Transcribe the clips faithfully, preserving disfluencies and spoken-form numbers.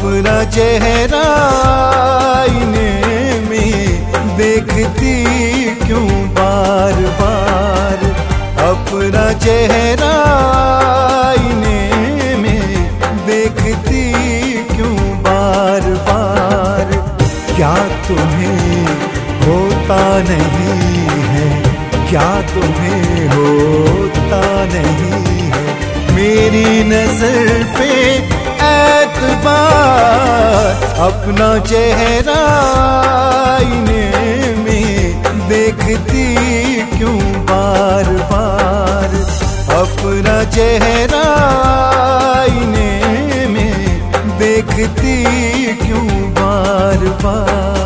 अपना चेहरा आईने में देखती क्यों बार बार, अपना चेहरा आईने में देखती क्यों बार बार। क्या तुम्हें होता नहीं है, क्या तुम्हें होता नहीं है मेरी नजर पे एतबार। अपना चेहरा आईने में देखती क्यों बार बार, अपना चेहरा आईने में देखती क्यों बार बार।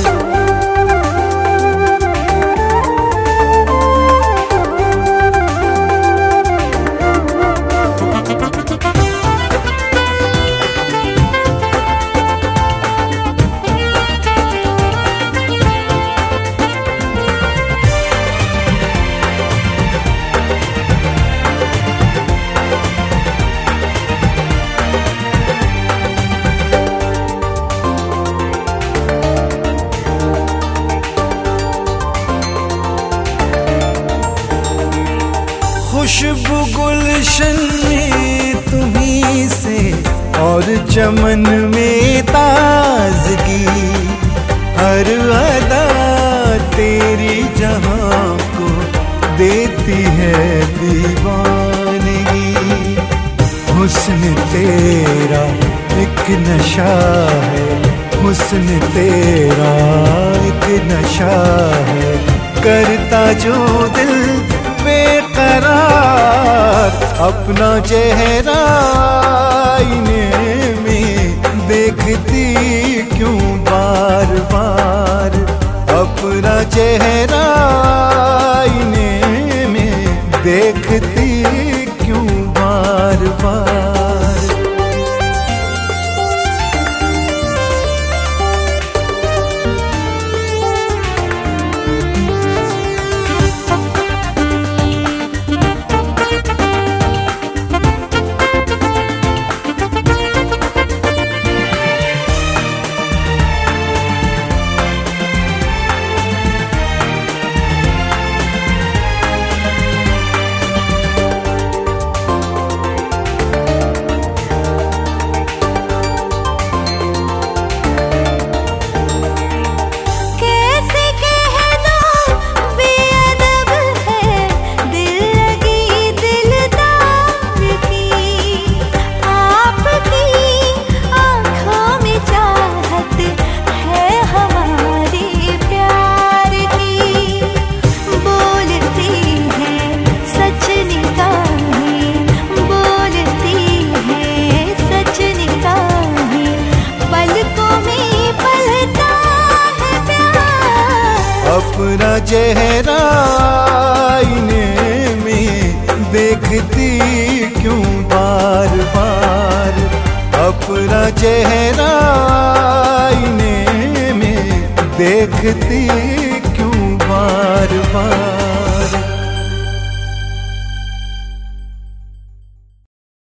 खुशबू गुलशन में तुम्हीं से और चमन में ताजगी, हर अदा तेरी जहां को देती है दीवानगी। हुस्न तेरा एक नशा है, हुस्न तेरा एक नशा है, करता जो दिल बेकरार। अपना चेहरा आईने में देखती क्यों बार बार, अपना चेहरा आईने में देखती क्यों बार बार। अपना चेहरा आईने में देखती क्यों बार बार, अपना चेहरा आईने में देखती क्यों बार बार।